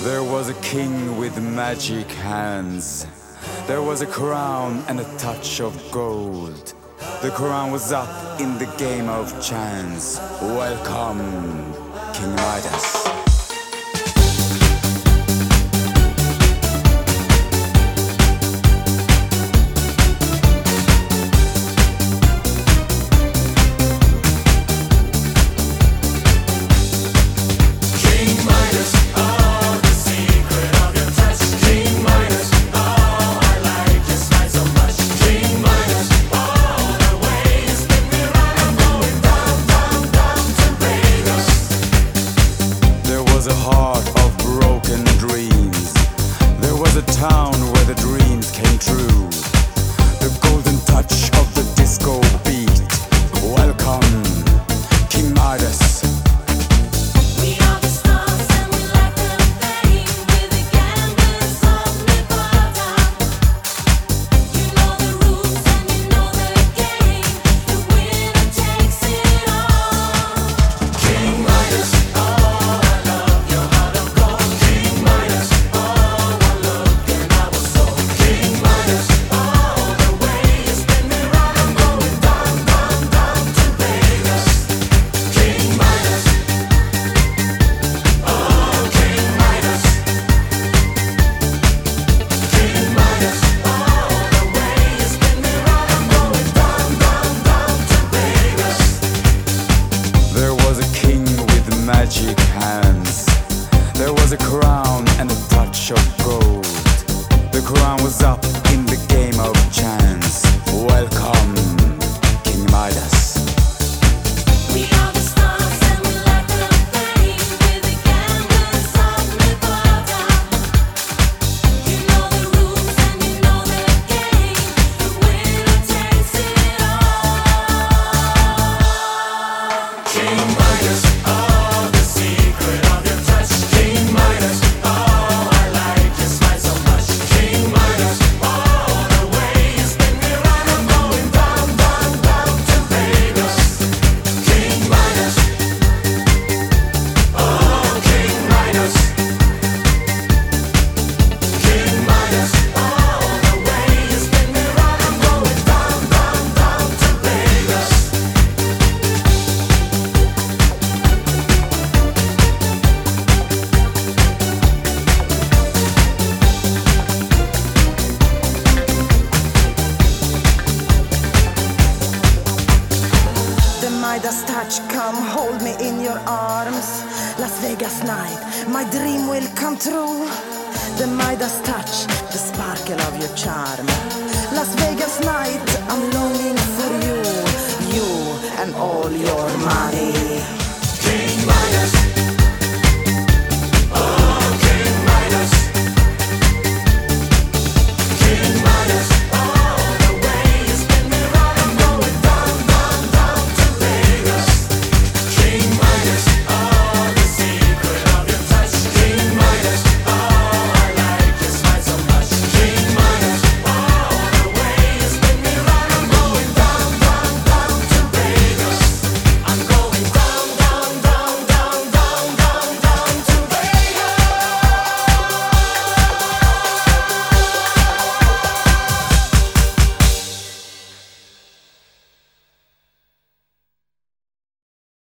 There was a king with magic hands. There was a crown and a touch of gold. The crown was up in the game of chance. Welcome, King Midas. Magic hands. There was a crown and a touch of gold. The crown was up in the game of chance. Welcome, King Midas. We are the stars and we light the flame with the candles of Nevada. You know the rules and you know the game. The winner takes it all. King Midas. Midas touch, come hold me in your arms. Las Vegas night, my dream will come true. The Midas touch, the sparkle of your charm. Las Vegas night, I'm longing for you. You and all your money.